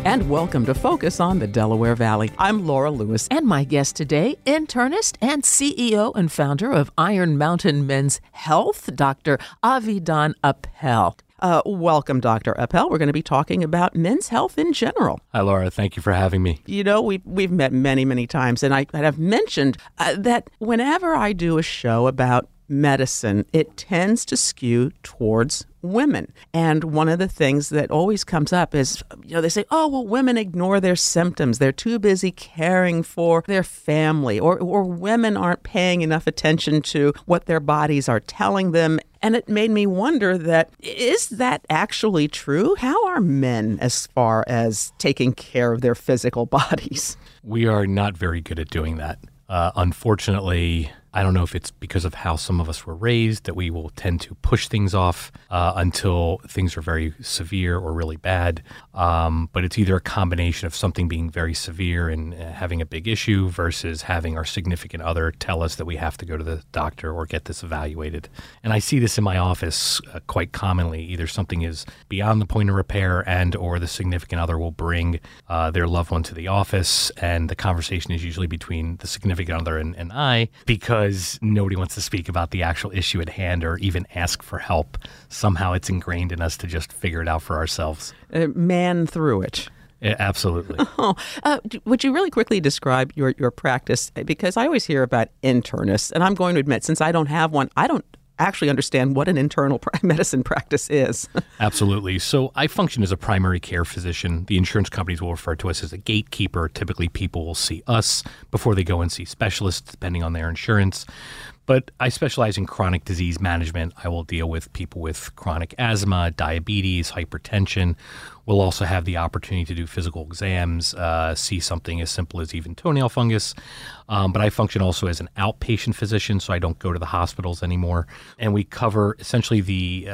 And welcome to Focus on the Delaware Valley. I'm Laura Lewis. And my guest today, internist and CEO and founder of Iron Mountain Men's Health, Dr. Avidan Appel. Welcome, Dr. Appel. We're going to be talking about men's health in general. Hi, Laura. Thank you for having me. You know, we've met many times, and I've mentioned that whenever I do a show about medicine, it tends to skew towards women. And one of the things that always comes up is, they say, oh, well, women ignore their symptoms. They're too busy caring for their family, or women aren't paying enough attention to what their bodies are telling them. And it made me wonder is that actually true? How are men as far as taking care of their physical bodies? We are not very good at doing that. Unfortunately, I don't know if it's because of how some of us were raised that we will tend to push things off until things are very severe or really bad. But it's either a combination of something being very severe and having a big issue versus having our significant other tell us that we have to go to the doctor or get this evaluated. And I see this in my office quite commonly. Either something is beyond the point of repair and or the significant other will bring their loved one to the office. And the conversation is usually between the significant other and I, because nobody wants to speak about the actual issue at hand or even ask for help. Somehow it's ingrained in us to just figure it out for ourselves. Man through it. Yeah, absolutely. Would you really quickly describe your practice? Because I always hear about internists, and I'm going to admit, since I don't have one, I don't actually understand what an internal medicine practice is. Absolutely. So I function as a primary care physician. The insurance companies will refer to us as a gatekeeper. Typically, people will see us before they go and see specialists, depending on their insurance. But I specialize in chronic disease management. I will deal with people with chronic asthma, diabetes, hypertension. We'll also have the opportunity to do physical exams, see something as simple as even toenail fungus. But I function also as an outpatient physician, so I don't go to the hospitals anymore. And we cover essentially the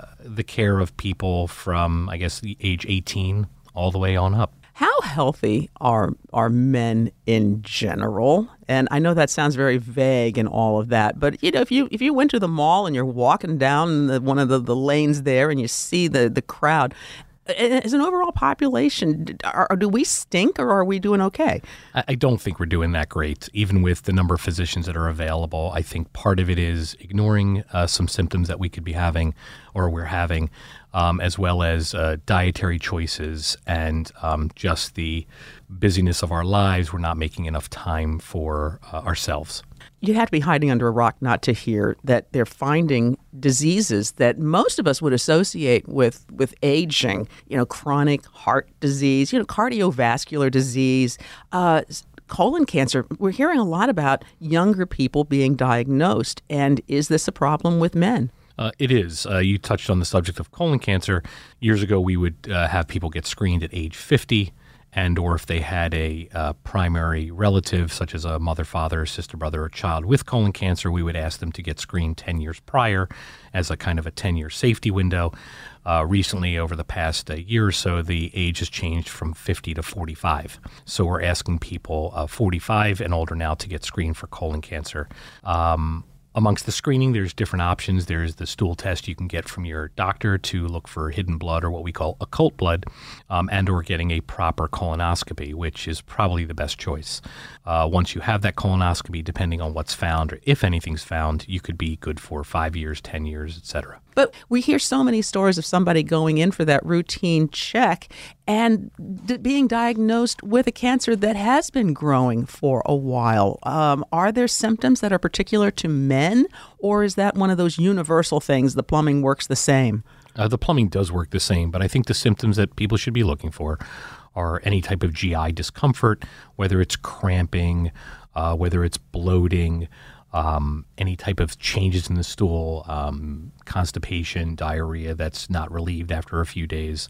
care of people from, I guess, the age 18 all the way on up. How healthy are men in general? And I know that sounds very vague and all of that, but if you went to the mall and you're walking down one of the lanes there and you see the crowd, as an overall population, do we stink or are we doing okay? I don't think we're doing that great, even with the number of physicians that are available. I think part of it is ignoring some symptoms that we could be having or we're having, as well as dietary choices and just the busyness of our lives. We're not making enough time for ourselves. You have to be hiding under a rock not to hear that they're finding diseases that most of us would associate with aging, chronic heart disease, cardiovascular disease, colon cancer. We're hearing a lot about younger people being diagnosed. And is this a problem with men? It is. You touched on the subject of colon cancer. Years ago, we would have people get screened at age 50. And or if they had a primary relative, such as a mother, father, sister, brother, or child with colon cancer, we would ask them to get screened 10 years prior as a kind of a 10-year safety window. Recently, over the past year or so, the age has changed from 50 to 45. So we're asking people 45 and older now to get screened for colon cancer. Amongst the screening, there's different options. There's the stool test you can get from your doctor to look for hidden blood or what we call occult blood, and or getting a proper colonoscopy, which is probably the best choice. Once you have that colonoscopy, depending on what's found or if anything's found, you could be good for 5 years, 10 years, et cetera. But we hear so many stories of somebody going in for that routine check and being diagnosed with a cancer that has been growing for a while. Are there symptoms that are particular to men, or is that one of those universal things, the plumbing works the same? The plumbing does work the same, but I think the symptoms that people should be looking for are any type of GI discomfort, whether it's cramping, whether it's bloating, any type of changes in the stool, constipation, diarrhea that's not relieved after a few days,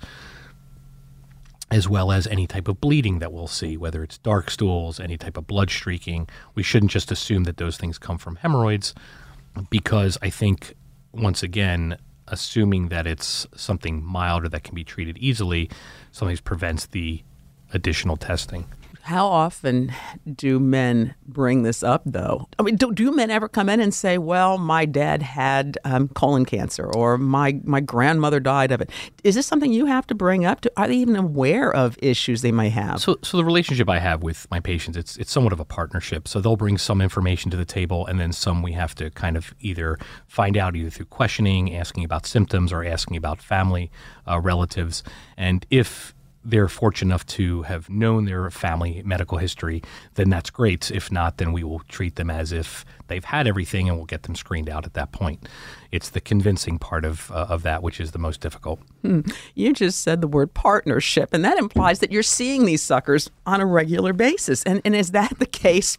as well as any type of bleeding that we'll see, whether it's dark stools, any type of blood streaking. We shouldn't just assume that those things come from hemorrhoids, because I think, once again, assuming that it's something mild or that can be treated easily sometimes prevents the additional testing. How often do men bring this up, though? I mean, do men ever come in and say, well, my dad had colon cancer or my grandmother died of it? Is this something you have to bring up? Are they even aware of issues they may have? So the relationship I have with my patients, it's somewhat of a partnership. So they'll bring some information to the table, and then some we have to kind of either find out either through questioning, asking about symptoms, or asking about family relatives. And if they're fortunate enough to have known their family medical history, then that's great. If not, then we will treat them as if they've had everything and we'll get them screened out at that point. It's the convincing part of that which is the most difficult. You just said the word partnership, and that implies that you're seeing these suckers on a regular basis. And is that the case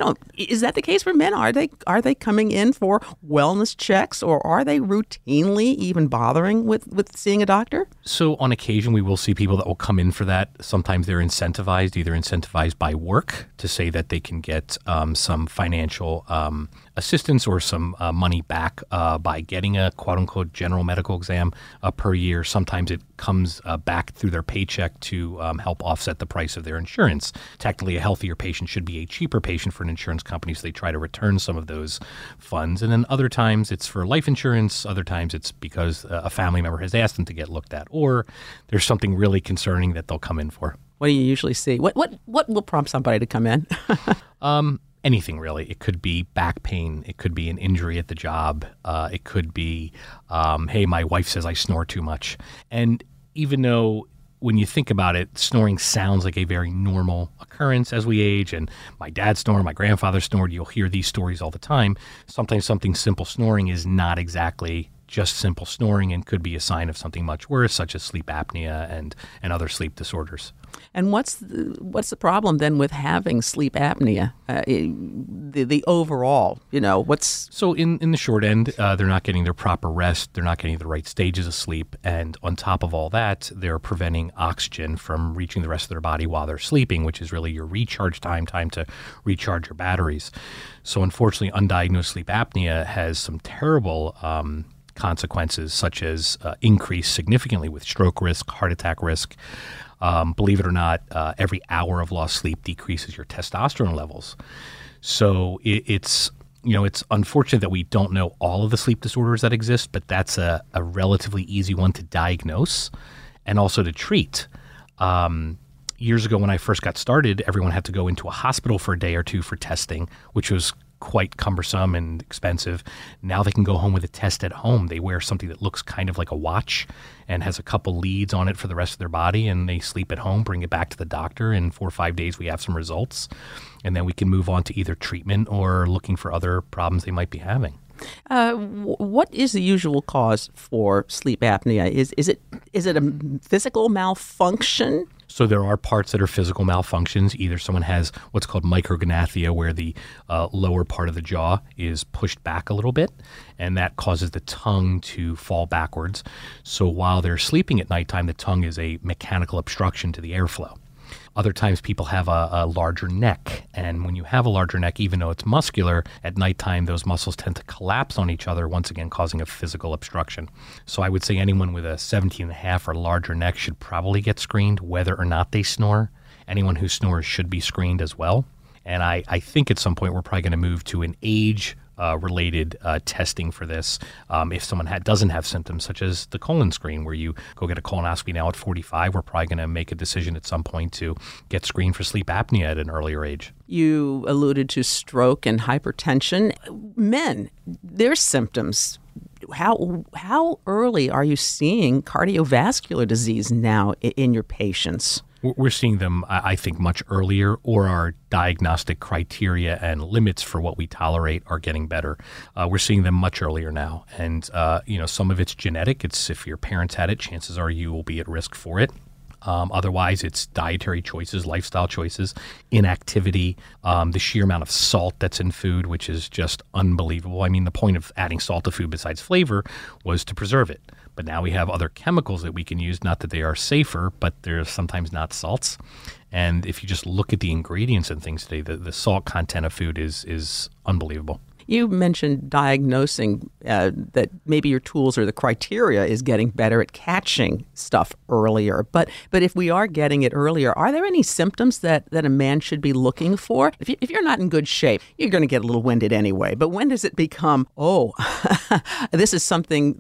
is that the case for men? Are they coming in for wellness checks, or are they routinely even bothering with seeing a doctor? So on occasion, we will see people that will come in for that. Sometimes they're incentivized by work to say that they can get some financial assistance or some money back by getting a quote-unquote general medical exam per year. Sometimes it comes back through their paycheck to help offset the price of their insurance. Technically, a healthier patient should be a cheaper patient for an insurance company, so they try to return some of those funds. And then other times it's for life insurance. Other times it's because a family member has asked them to get looked at, or there's something really concerning that they'll come in for. What do you usually see? What will prompt somebody to come in? Anything really. It could be back pain. It could be an injury at the job. It could be, hey, my wife says I snore too much. And even though when you think about it, snoring sounds like a very normal occurrence as we age, and my dad snored, my grandfather snored, you'll hear these stories all the time. Sometimes something simple snoring is not exactly just simple snoring and could be a sign of something much worse, such as sleep apnea and other sleep disorders. And what's the problem then with having sleep apnea? The overall, what's... So in the short end, they're not getting their proper rest. They're not getting the right stages of sleep. And on top of all that, they're preventing oxygen from reaching the rest of their body while they're sleeping, which is really your recharge time to recharge your batteries. So unfortunately, undiagnosed sleep apnea has some terrible consequences, such as increase significantly with stroke risk, heart attack risk. Believe it or not, every hour of lost sleep decreases your testosterone levels. So it's unfortunate that we don't know all of the sleep disorders that exist, but that's a relatively easy one to diagnose and also to treat. Years ago when I first got started, everyone had to go into a hospital for a day or two for testing, which was quite cumbersome and expensive. Now they can go home with a test at home. They wear something that looks kind of like a watch and has a couple leads on it for the rest of their body, and they sleep at home, bring it back to the doctor. In 4 or 5 days, we have some results, and then we can move on to either treatment or looking for other problems they might be having. What is the usual cause for sleep apnea? Is it a physical malfunction? So there are parts that are physical malfunctions. Either someone has what's called micrognathia, where the lower part of the jaw is pushed back a little bit, and that causes the tongue to fall backwards. So while they're sleeping at nighttime, the tongue is a mechanical obstruction to the airflow. Other times people have a larger neck, and when you have a larger neck, even though it's muscular, at nighttime those muscles tend to collapse on each other, once again causing a physical obstruction. So I would say anyone with a 17.5 or larger neck should probably get screened, whether or not they snore. Anyone who snores should be screened as well. And I think at some point we're probably going to move to an age related testing for this. If someone doesn't have symptoms, such as the colon screen, where you go get a colonoscopy now at 45, we're probably going to make a decision at some point to get screened for sleep apnea at an earlier age. You alluded to stroke and hypertension. Men, their symptoms. How early are you seeing cardiovascular disease now in your patients? We're seeing them, I think, much earlier, or our diagnostic criteria and limits for what we tolerate are getting better. We're seeing them much earlier now. And, some of it's genetic. It's if your parents had it, chances are you will be at risk for it. Otherwise, it's dietary choices, lifestyle choices, inactivity, the sheer amount of salt that's in food, which is just unbelievable. I mean, the point of adding salt to food besides flavor was to preserve it. But now we have other chemicals that we can use, not that they are safer, but they're sometimes not salts. And if you just look at the ingredients and things today, the salt content of food is unbelievable. You mentioned diagnosing that maybe your tools or the criteria is getting better at catching stuff earlier. But if we are getting it earlier, are there any symptoms that a man should be looking for? If you're not in good shape, you're going to get a little winded anyway. But when does it become, this is something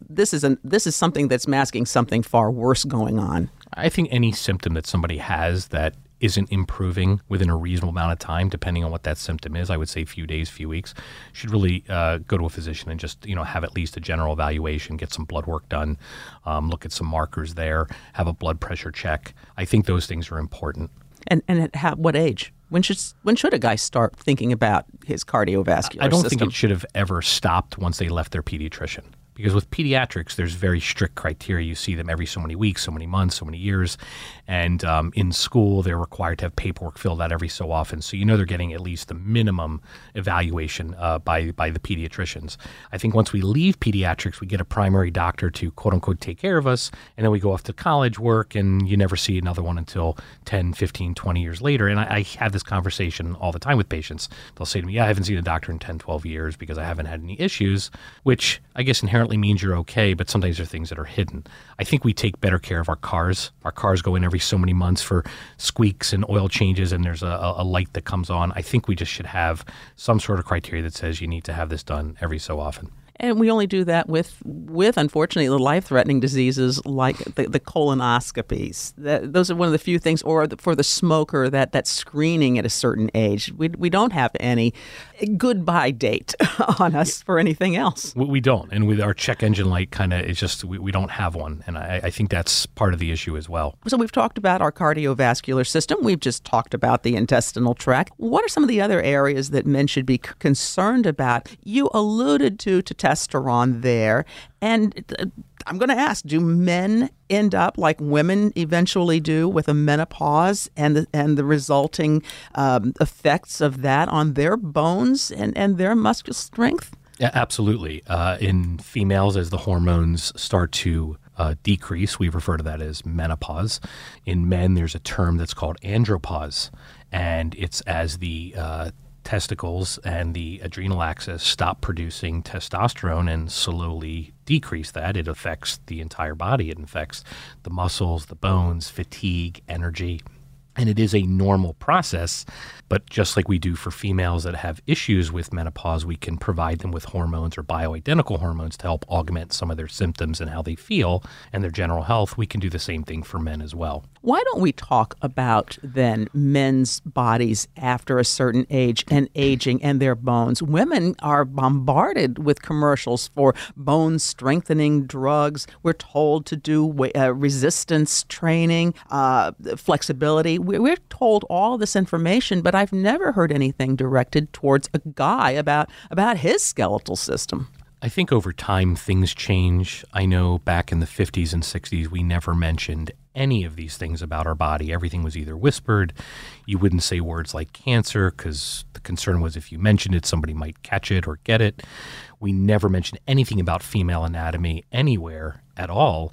that's masking something far worse going on? I think any symptom that somebody has that isn't improving within a reasonable amount of time, depending on what that symptom is, I would say a few days, few weeks, should really go to a physician and just, have at least a general evaluation, get some blood work done, look at some markers there, have a blood pressure check. I think those things are important. And at what age? When should a guy start thinking about his cardiovascular system? I don't think it should have ever stopped once they left their pediatrician. Because with pediatrics, there's very strict criteria. You see them every so many weeks, so many months, so many years. And in school, they're required to have paperwork filled out every so often. So they're getting at least the minimum evaluation by the pediatricians. I think once we leave pediatrics, we get a primary doctor to, quote unquote, take care of us. And then we go off to college work, and you never see another one until 10, 15, 20 years later. And I have this conversation all the time with patients. They'll say to me, I haven't seen a doctor in 10, 12 years because I haven't had any issues, which I guess inherently means you're okay, but sometimes there are things that are hidden. I think we take better care of our cars. Our cars go in every so many months for squeaks and oil changes, and there's a light that comes on. I think we just should have some sort of criteria that says you need to have this done every so often. And we only do that with unfortunately, the life-threatening diseases like the colonoscopies. Those are one of the few things, or for the smoker, that screening at a certain age. We don't have any goodbye date on us for anything else. We don't. And with our check engine light, it's just we don't have one. And I think that's part of the issue as well. So we've talked about our cardiovascular system. We've just talked about the intestinal tract. What are some of the other areas that men should be concerned about? You alluded to testosterone there. And I'm going to ask, do men end up like women eventually do with a menopause and the resulting effects of that on their bones and their muscular strength? Yeah, absolutely. In females, as the hormones start to decrease, we refer to that as menopause. In men, there's a term that's called andropause, and it's as the testicles and the adrenal axis stop producing testosterone and slowly decrease that. It affects the entire body. It affects the muscles, the bones, fatigue, energy. And it is a normal process, but just like we do for females that have issues with menopause, we can provide them with hormones or bioidentical hormones to help augment some of their symptoms and how they feel and their general health. We can do the same thing for men as well. Why don't we talk about then men's bodies after a certain age and aging and their bones? Women are bombarded with commercials for bone strengthening drugs. We're told to do resistance training, flexibility. We're told all this information, but I've never heard anything directed towards a guy about his skeletal system. I think over time things change. I know back in the 50s and 60s, we never mentioned any of these things about our body. Everything was either whispered. You wouldn't say words like cancer because the concern was if you mentioned it, somebody might catch it or get it. We never mentioned anything about female anatomy anywhere at all.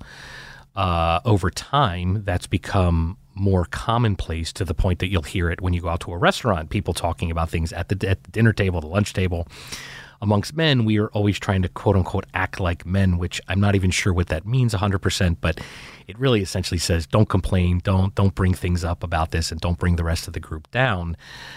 Over time, that's become more commonplace to the point that you'll hear it when you go out to a restaurant, people talking about things at the dinner table, the lunch table. Amongst men, we are always trying to, quote unquote, act like men, which I'm not even sure what that means 100%, but it really essentially says don't complain, don't bring things up about this, and don't bring the rest of the group down.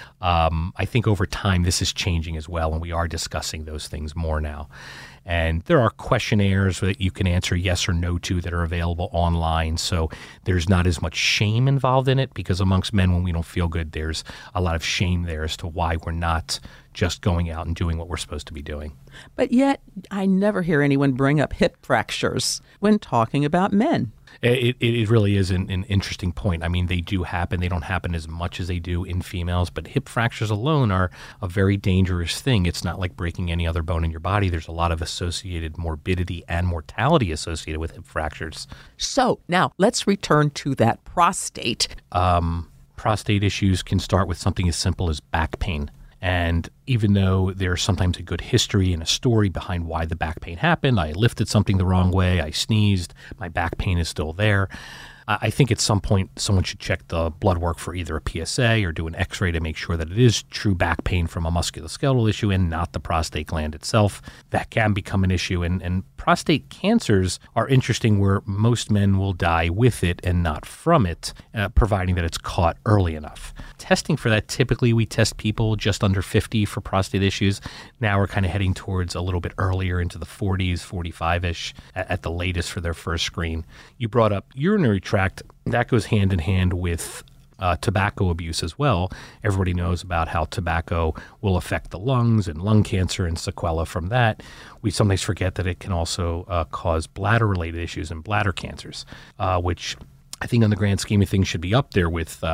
I think over time this is changing as well, and we are discussing those things more now. And there are questionnaires that you can answer yes or no to that are available online. So there's not as much shame involved in it, because amongst men, when we don't feel good, there's a lot of shame there as to why we're not just going out and doing what we're supposed to be doing. But yet I never hear anyone bring up hip fractures when talking about men. It really is an interesting point. I mean, they do happen. They don't happen as much as they do in females, but hip fractures alone are a very dangerous thing. It's not like breaking any other bone in your body. There's a lot of associated morbidity and mortality associated with hip fractures. So now let's return to that prostate. Prostate issues can start with something as simple as back pain. And even though there's sometimes a good history and a story behind why the back pain happened, I lifted something the wrong way, I sneezed, my back pain is still there. I think at some point someone should check the blood work for either a PSA or do an x-ray to make sure that it is true back pain from a musculoskeletal issue and not the prostate gland itself. That can become an issue. And prostate cancers are interesting where most men will die with it and not from it, providing that it's caught early enough. Testing for that, typically we test people just under 50 for prostate issues. Now we're kind of heading towards a little bit earlier into the 40s, 45-ish at the latest for their first screen. You brought up urinary tract. That goes hand in hand with tobacco abuse as well. Everybody knows about how tobacco will affect the lungs and lung cancer and sequela from that. We sometimes forget that it can also cause bladder-related issues and bladder cancers, which I think on the grand scheme of things should be up there with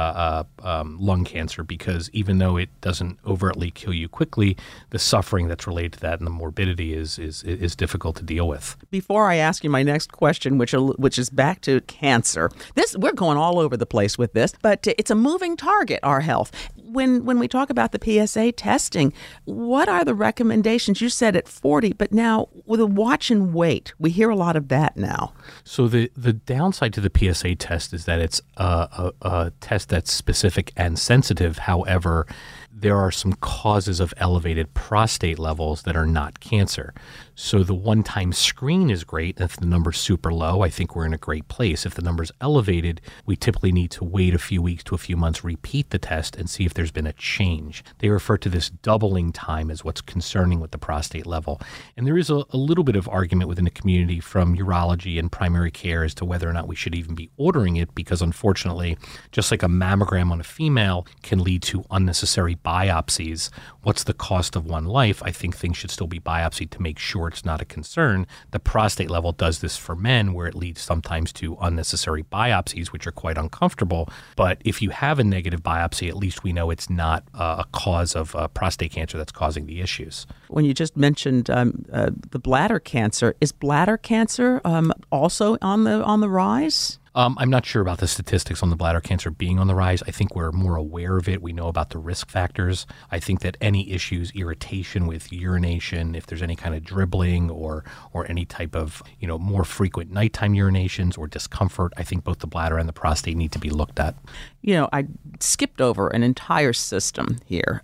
lung cancer, because even though it doesn't overtly kill you quickly, the suffering that's related to that and the morbidity is difficult to deal with. Before I ask you my next question, which is back to cancer, we're going all over the place with this, but it's a moving target, our health. When we talk about the PSA testing, what are the recommendations? You said at 40, but now with a watch and wait, we hear a lot of that now. So the downside to the PSA test is that it's a test that's specific and sensitive. However, there are some causes of elevated prostate levels that are not cancer. So the one-time screen is great. If the number's super low, I think we're in a great place. If the number's elevated, we typically need to wait a few weeks to a few months, repeat the test, and see if there's been a change. They refer to this doubling time as what's concerning with the prostate level. And there is a little bit of argument within the community from urology and primary care as to whether or not we should even be ordering it, because unfortunately, just like a mammogram on a female can lead to unnecessary biopsies, what's the cost of one life? I think things should still be biopsied to make sure it's not a concern. The prostate level does this for men, where it leads sometimes to unnecessary biopsies, which are quite uncomfortable. But if you have a negative biopsy, at least we know it's not a cause of prostate cancer that's causing the issues. When you just mentioned the bladder cancer, is bladder cancer also on the rise? I'm not sure about the statistics on the bladder cancer being on the rise. I think we're more aware of it. We know about the risk factors. I think that any issues, irritation with urination, if there's any kind of dribbling or any type of, more frequent nighttime urinations or discomfort, I think both the bladder and the prostate need to be looked at. I skipped over an entire system here,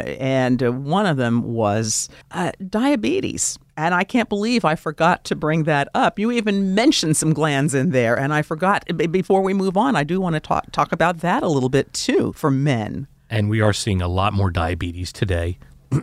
and one of them was diabetes. And I can't believe I forgot to bring that up. You even mentioned some glands in there, and I forgot. Before we move on, I do want to talk about that a little bit, too, for men. And we are seeing a lot more diabetes today.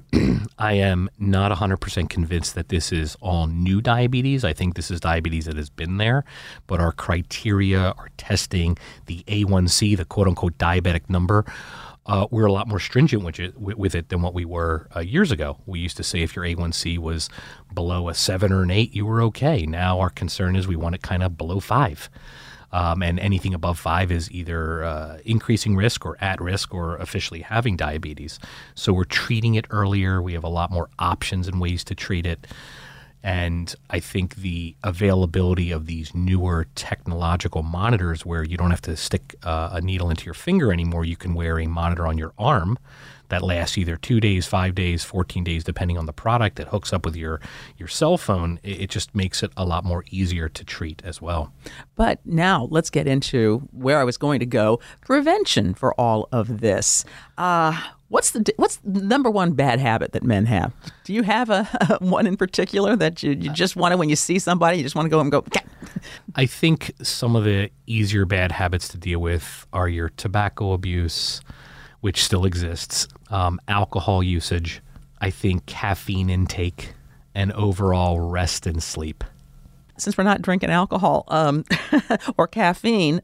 I am not 100% convinced that this is all new diabetes. I think this is diabetes that has been there, but our criteria, our testing, the A1C, the quote-unquote diabetic number, we're a lot more stringent with it than what we were years ago. We used to say if your A1C was below a 7 or an 8, you were okay. Now our concern is we want it kind of below 5. And anything above 5 is either increasing risk or at risk or officially having diabetes. So we're treating it earlier. We have a lot more options and ways to treat it. And I think the availability of these newer technological monitors where you don't have to stick a needle into your finger anymore, you can wear a monitor on your arm that lasts either 2 days, 5 days, 14 days, depending on the product, that hooks up with your cell phone. It just makes it a lot more easier to treat as well. But now let's get into where I was going to go, prevention for all of this. What's the number one bad habit that men have? Do you have a one in particular that you just want to, when you see somebody, you just want to go and go, okay? I think some of the easier bad habits to deal with are your tobacco abuse, which still exists, alcohol usage, I think caffeine intake, and overall rest and sleep. Since we're not drinking alcohol or caffeine,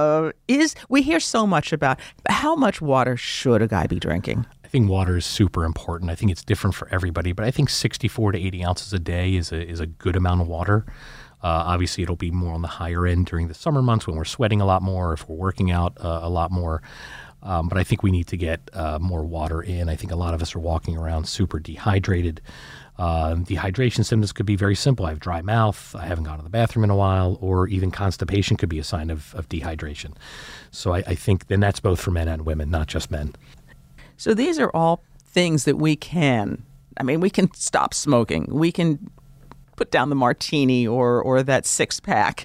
we hear so much about how much water should a guy be drinking? I think water is super important. I think it's different for everybody, but I think 64 to 80 ounces a day is a good amount of water. Obviously, it'll be more on the higher end during the summer months when we're sweating a lot more, if we're working out a lot more. But I think we need to get more water in. I think a lot of us are walking around super dehydrated. Dehydration symptoms could be very simple. I have dry mouth, I haven't gone to the bathroom in a while, or even constipation could be a sign of dehydration. So I think then that's both for men and women, not just men. So these are all things that we can stop smoking. We can put down the martini or that six pack.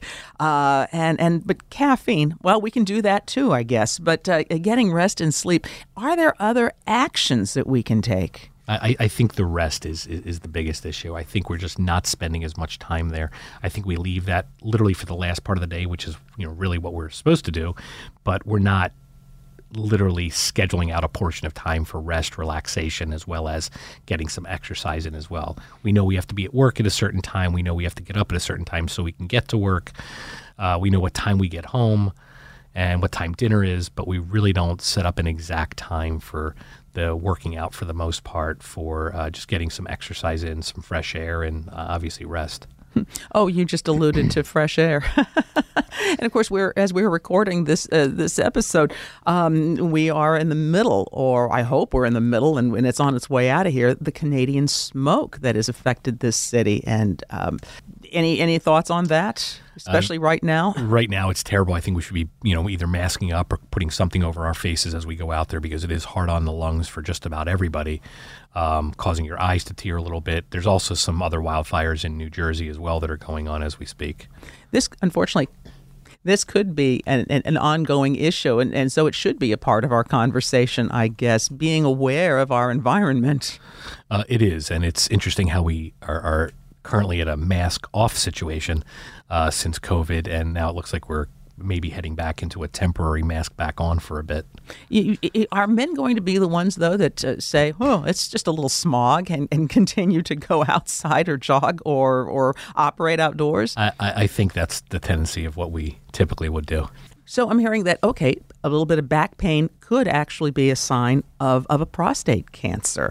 But caffeine, well, we can do that too, I guess. But getting rest and sleep, are there other actions that we can take? I think the rest is the biggest issue. I think we're just not spending as much time there. I think we leave that literally for the last part of the day, which is really what we're supposed to do, but we're not literally scheduling out a portion of time for rest, relaxation, as well as getting some exercise in as well. We know we have to be at work at a certain time. We know we have to get up at a certain time so we can get to work. We know what time we get home and what time dinner is, but we really don't set up an exact time for the working out for the most part, for just getting some exercise in, some fresh air, and obviously rest. Oh, you just alluded to fresh air. And of course, as we're recording this episode, we are in the middle, or I hope we're in the middle, and when it's on its way out of here, the Canadian smoke that has affected this city. And any thoughts on that, especially right now? Right now, it's terrible. I think we should be, either masking up or putting something over our faces as we go out there, because it is hard on the lungs for just about everybody, causing your eyes to tear a little bit. There's also some other wildfires in New Jersey as well that are going on as we speak. Unfortunately, this could be an ongoing issue, and so it should be a part of our conversation, I guess, being aware of our environment. It is, and it's interesting how we are currently at a mask-off situation since COVID, and now it looks like we're maybe heading back into a temporary mask back on for a bit. Are men going to be the ones, though, that say, oh, it's just a little smog, and continue to go outside or jog or operate outdoors? I think that's the tendency of what we typically would do. So I'm hearing that, okay, a little bit of back pain could actually be a sign of a prostate cancer,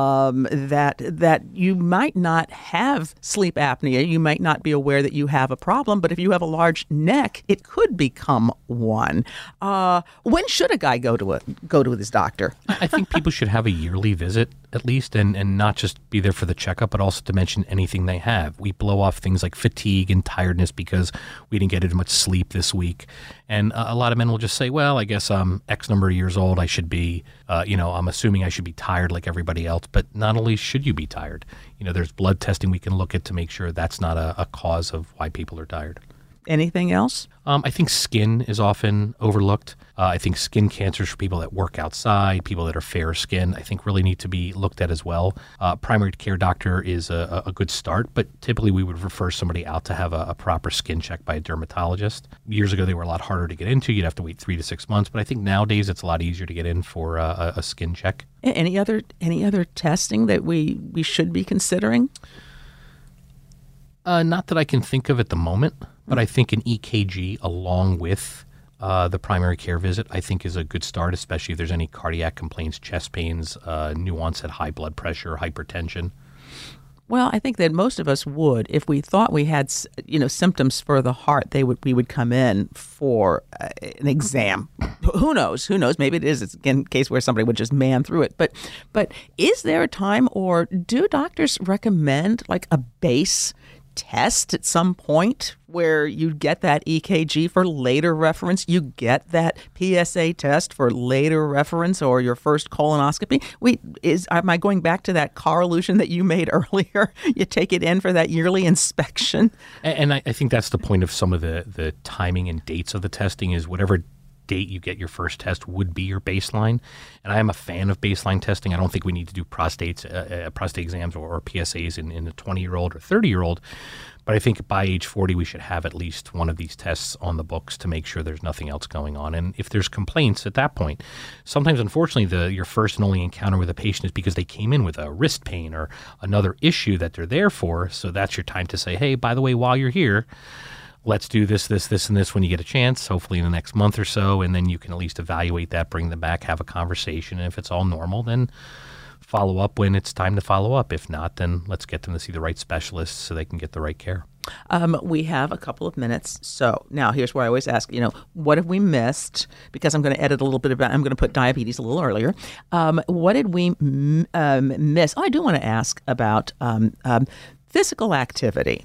that you might not have sleep apnea. You might not be aware that you have a problem, but if you have a large neck, it could become one. When should a guy go to his doctor? I think people should have a yearly visit at least, and not just be there for the checkup, but also to mention anything they have. We blow off things like fatigue and tiredness because we didn't get as much sleep this week. And a lot of men will just say, well, I guess I'm X number of years old. I should be, I'm assuming I should be tired like everybody else. But not only should you be tired, there's blood testing we can look at to make sure that's not a cause of why people are tired. Anything else? I think skin is often overlooked. I think skin cancers for people that work outside, people that are fair skinned, I think really need to be looked at as well. Primary care doctor is a good start, but typically we would refer somebody out to have a proper skin check by a dermatologist. Years ago, they were a lot harder to get into. You'd have to wait 3 to 6 months, but I think nowadays it's a lot easier to get in for a skin check. Any other testing that we should be considering? Not that I can think of at the moment, but I think an EKG along with the primary care visit, I think, is a good start, especially if there's any cardiac complaints, chest pains, new onset high blood pressure, hypertension. Well, I think that most of us would, if we thought we had, symptoms for the heart, we would come in for an exam. Who knows? Maybe it's again a case where somebody would just man through it. But is there a time, or do doctors recommend like a base test at some point where you get that EKG for later reference, you get that PSA test for later reference, or your first colonoscopy? Am I going back to that car illusion that you made earlier? You take it in for that yearly inspection? And I think that's the point of some of the timing and dates of the testing, is whatever date you get your first test would be your baseline. And I am a fan of baseline testing. I don't think we need to do prostate exams or PSAs in a 20-year-old or 30-year-old. But I think by age 40, we should have at least one of these tests on the books to make sure there's nothing else going on. And if there's complaints at that point, sometimes, unfortunately, your first and only encounter with a patient is because they came in with a wrist pain or another issue that they're there for. So that's your time to say, hey, by the way, while you're here, let's do this, and this when you get a chance, hopefully in the next month or so, and then you can at least evaluate that, bring them back, have a conversation. And if it's all normal, then follow up when it's time to follow up. If not, then let's get them to see the right specialists so they can get the right care. We have a couple of minutes. So now here's where I always ask, what have we missed? Because I'm going to edit a little bit about, I'm going to put diabetes a little earlier. What did we miss? Oh, I do want to ask about physical activity.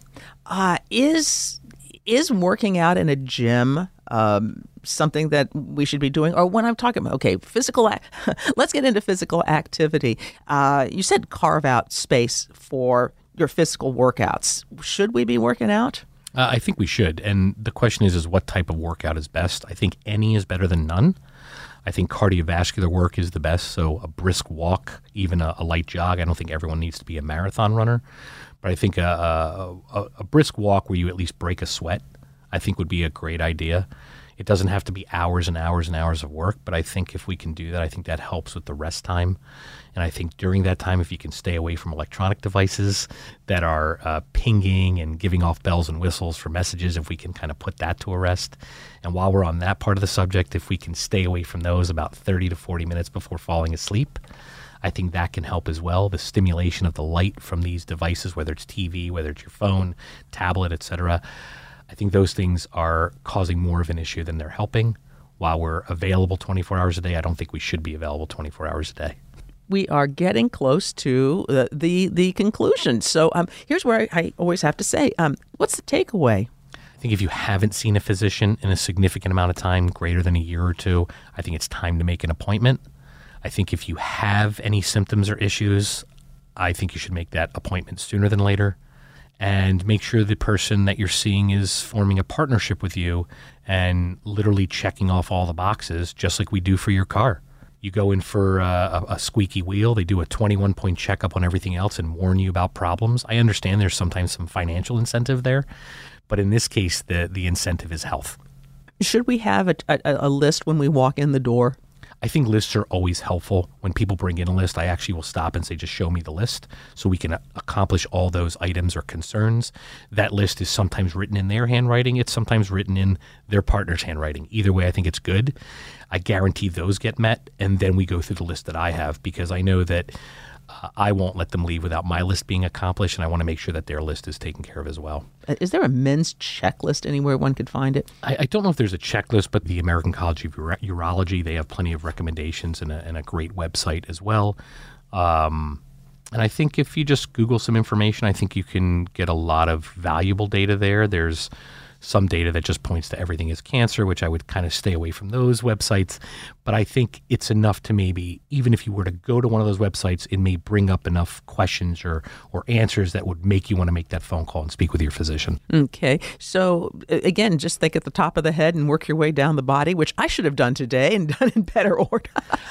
Is working out in a gym something that we should be doing? Or when I'm talking about, let's get into physical activity. You said carve out space for your physical workouts. Should we be working out? I think we should. And the question is what type of workout is best? I think any is better than none. I think cardiovascular work is the best. So a brisk walk, even a light jog. I don't think everyone needs to be a marathon runner. But I think a brisk walk where you at least break a sweat, I think would be a great idea. It doesn't have to be hours and hours and hours of work, but I think if we can do that, I think that helps with the rest time. And I think during that time, if you can stay away from electronic devices that are pinging and giving off bells and whistles for messages, if we can kind of put that to a rest. And while we're on that part of the subject, if we can stay away from those about 30 to 40 minutes before falling asleep, I think that can help as well. The stimulation of the light from these devices, whether it's TV, whether it's your phone, tablet, etc., I think those things are causing more of an issue than they're helping. While we're available 24 hours a day, I don't think we should be available 24 hours a day. We are getting close to the conclusion. So here's where I always have to say, what's the takeaway? I think if you haven't seen a physician in a significant amount of time, greater than a year or two, I think it's time to make an appointment. I think if you have any symptoms or issues, I think you should make that appointment sooner than later. And make sure the person that you're seeing is forming a partnership with you and literally checking off all the boxes, just like we do for your car. You go in for a squeaky wheel, they do a 21-point checkup on everything else and warn you about problems. I understand there's sometimes some financial incentive there, but in this case, the incentive is health. Should we have a list when we walk in the door? I think lists are always helpful. When people bring in a list, I actually will stop and say, just show me the list so we can accomplish all those items or concerns. That list is sometimes written in their handwriting. It's sometimes written in their partner's handwriting. Either way, I think it's good. I guarantee those get met, and then we go through the list that I have because I know that I won't let them leave without my list being accomplished, and I want to make sure that their list is taken care of as well. Is there a men's checklist anywhere one could find it? I don't know if there's a checklist, but the American College of Urology, they have plenty of recommendations and a great website as well. And I think if you just Google some information, I think you can get a lot of valuable data there. There's some data that just points to everything is cancer, which I would kind of stay away from those websites. But I think it's enough to maybe, even if you were to go to one of those websites, it may bring up enough questions or answers that would make you want to make that phone call and speak with your physician. Okay. So again, just think at the top of the head and work your way down the body, which I should have done today and done in better order.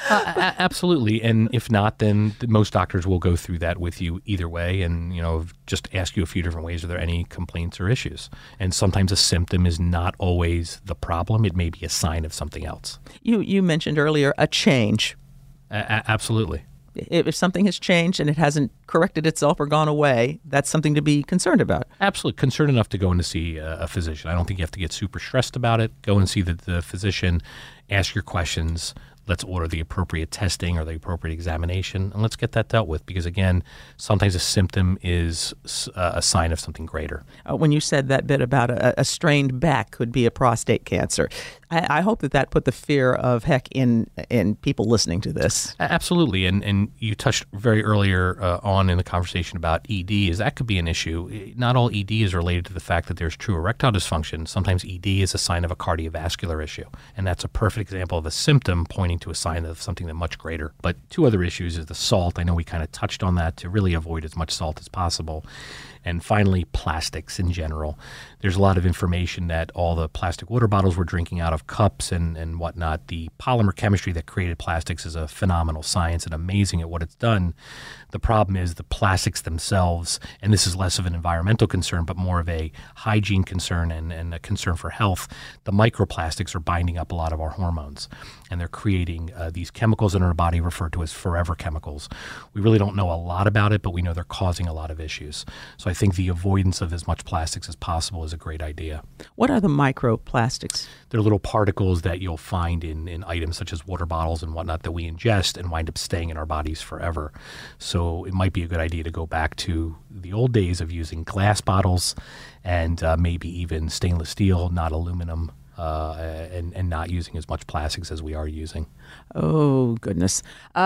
Absolutely. And if not, then most doctors will go through that with you either way and, just ask you a few different ways. Are there any complaints or issues? And sometimes a symptom is not always the problem. It may be a sign of something else. You mentioned earlier a change. Absolutely. If something has changed and it hasn't corrected itself or gone away, that's something to be concerned about. Absolutely. Concerned enough to go in to see a physician. I don't think you have to get super stressed about it. Go and see the physician, ask your questions. Let's order the appropriate testing or the appropriate examination, and let's get that dealt with. Because, again, sometimes a symptom is a sign of something greater. When you said that bit about a strained back could be a prostate cancer, I hope that put the fear of heck in people listening to this. Absolutely. And you touched very earlier on in the conversation about ED, is that could be an issue. Not all ED is related to the fact that there's true erectile dysfunction. Sometimes ED is a sign of a cardiovascular issue, and that's a perfect example of a symptom pointing to a sign of something that much greater. But two other issues is the salt. I know we kind of touched on that to really avoid as much salt as possible. And finally, plastics in general. There's a lot of information that all the plastic water bottles we're drinking out of, cups and whatnot, the polymer chemistry that created plastics is a phenomenal science and amazing at what it's done. The problem is the plastics themselves, and this is less of an environmental concern, but more of a hygiene concern and a concern for health. The microplastics are binding up a lot of our hormones, and they're creating these chemicals in our body referred to as forever chemicals. We really don't know a lot about it, but we know they're causing a lot of issues. So I think the avoidance of as much plastics as possible is a great idea. What are the microplastics? They're little particles that you'll find in items such as water bottles and whatnot that we ingest and wind up staying in our bodies forever. So it might be a good idea to go back to the old days of using glass bottles and maybe even stainless steel, not aluminum, and not using as much plastics as we are using. Oh, goodness.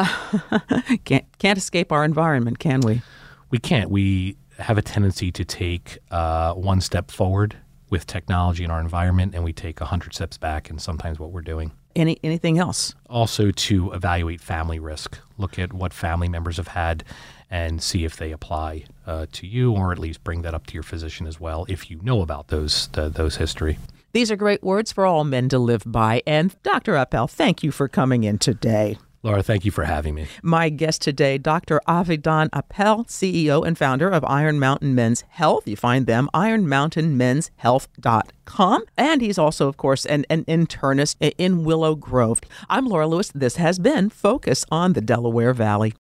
Can't escape our environment, can we? We can't. We have a tendency to take one step forward with technology in our environment, and we take 100 steps back in sometimes what we're doing. Anything else? Also to evaluate family risk. Look at what family members have had and see if they apply to you, or at least bring that up to your physician as well if you know about those history. These are great words for all men to live by. And Dr. Appel, thank you for coming in today. Laura, thank you for having me. My guest today, Dr. Avidan Appel, CEO and founder of Iron Mountain Men's Health. You find them, ironmountainmenshealth.com. And he's also, of course, an internist in Willow Grove. I'm Laura Lewis. This has been Focus on the Delaware Valley.